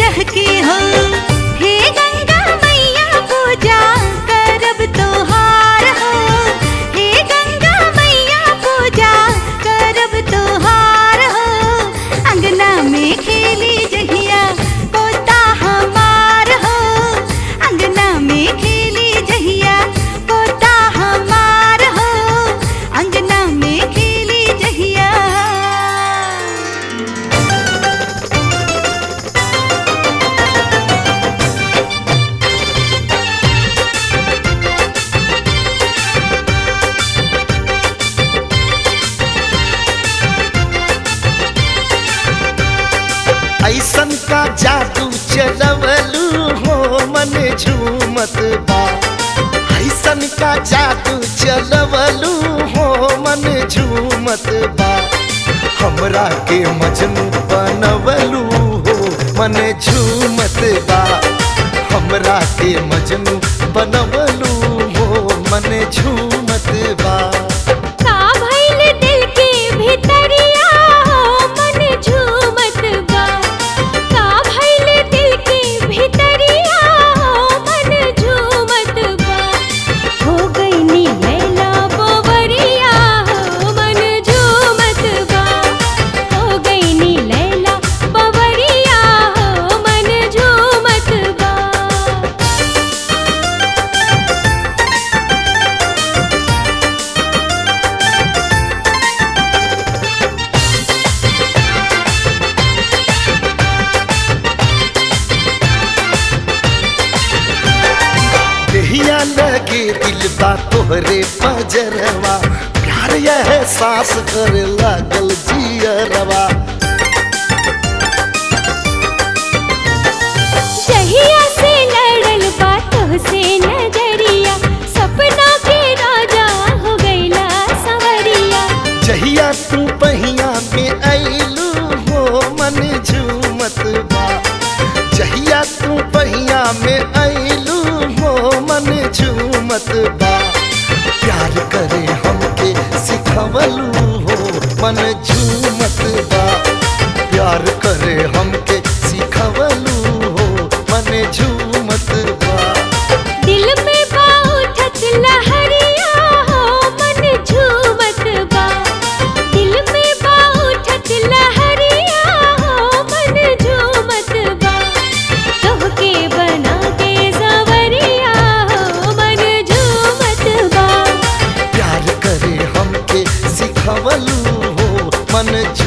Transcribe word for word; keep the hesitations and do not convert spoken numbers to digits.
चहके हो। हे गंगा मैया पूजा करब तोहार हो। हे गंगा मैया पूजा करब तोहार हो। अंगना में खेली जहिया पोता हमार हो। अंगना में खेली जहिया पोता हमार हो। अंगना में खेली जहिया। ऐसन का जादू चलवलू हो मन झूमत बा। ऐसन का जादू चलवलू हो मन झूमत बा। हमरा के मजनू बनवलू हो मन झूमत बा। हमरा के मजनू बनवलू हो मन झूमत बा। का भइल दिल के भितरिया हो मन झूमत बा। का भइल दिल के भितरिया हो मन झूमत बा। हो गइनी लैला बवरिया हो मन झूमत बा। हो गइनी लैला बवरिया हो मन झूमत बा। देहिया लगे दिल बा तोहरे पजरवा। प्यार यह सांस करे लागल जियरवा। जहिया से लड़ल बातों से नजरिया सपना के राजा हो गईला सवरिया। जहिया तू पहिया में अइलू हो मन झूमत बा। जहिया तू पहिया में अइलू हो मन झूमत बा। प्यार करे हमके सिखवलू हो मन झूमत बा। प्यार करे हमके सिखवलू हो मन झूमत बा। दिल में बा उठत लहरिया हो मन झूमत बा। दिल में बा उठत लहरिया हो मन झूमत बा। तोहके बना के सवरिया हो मन झूमत बा। प्यार करे हमके सिखवलू हो मन झूमत